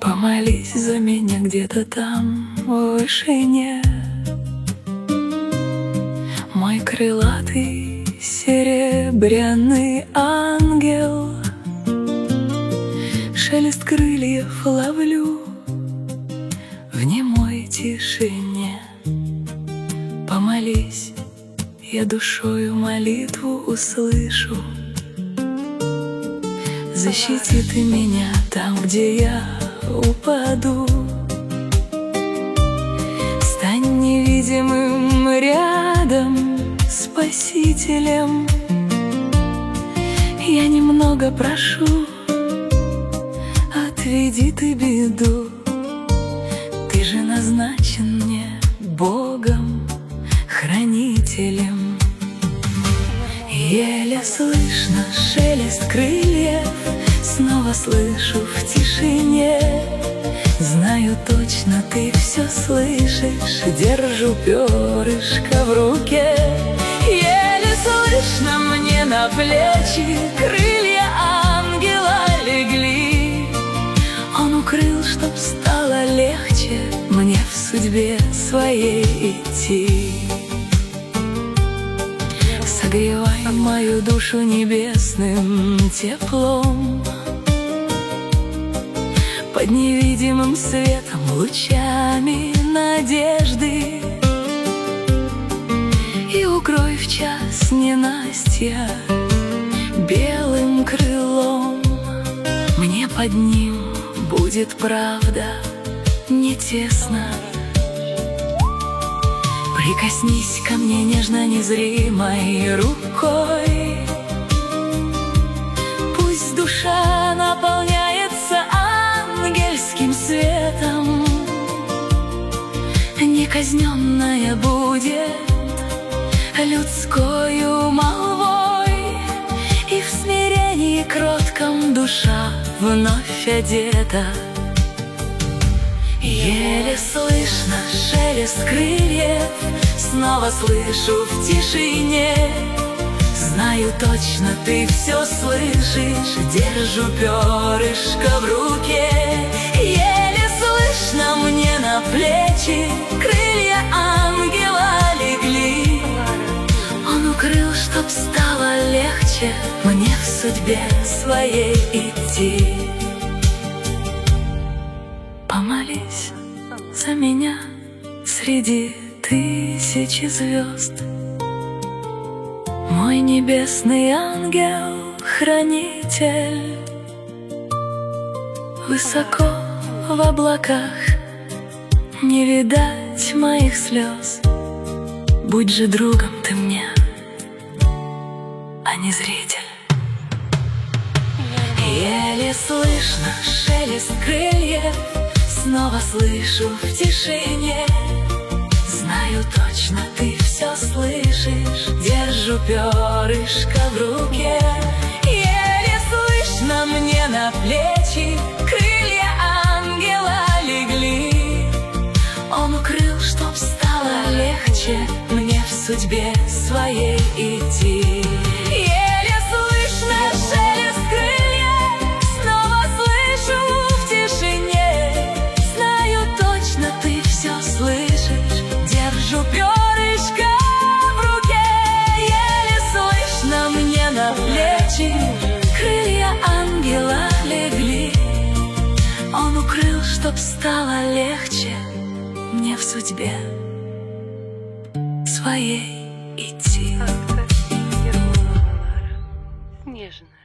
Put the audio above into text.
Помолись за меня где-то там, в вышине. Мой крылатый серебряный ангел, шелест крыльев ловлю в немой тишине. Помолись, я душою молитву услышу. Защити ты меня там, где я упаду. Стань невидимым рядом, спасителем. Я немного прошу, отведи ты беду. Ты же назначен мне Богом, хранителем. Еле слышно шелест крыльев, снова слышу в тишине. Знаю точно, ты все слышишь, держу перышко в руке. Еле слышно мне на плечи крылья ангела легли. Он укрыл, чтоб стало легче мне в судьбе своей идти. Согревай мою душу небесным теплом, под невидимым светом лучами надежды. И укрой в час ненастья белым крылом. Мне под ним будет правда не тесно. Прикоснись ко мне нежно незримой рукой. Пусть душа наполняется ангельским светом. Неказненная будет людскою молвой, и в смирении кротком душа вновь одета. Еле слышно шелест крыльев, снова слышу в тишине. Знаю точно, ты все слышишь, держу перышко в руке. Еле слышно мне на плечи крылья ангела легли. Он укрыл, чтоб стало легче мне в судьбе своей идти. Помолись за меня среди тысячи звезд. Мой небесный ангел-хранитель, высоко в облаках не видать моих слез. Будь же другом ты мне, а не зритель. Еле слышно шелест крыльев, снова слышу в тишине. Знаю точно, ты все слышишь, держу перышко в руке. Еле слышно мне на плечи крылья ангела легли. Он укрыл, чтоб стало легче мне в судьбе своей идти. Еле слышно шелест крыльев, снова слышу в тишине. Знаю точно, ты все слышишь, держу перышко в руке. Еле слышно мне на плечи крылья ангела легли. Он укрыл, чтоб стало легче мне в судьбе своей идти. Нежно.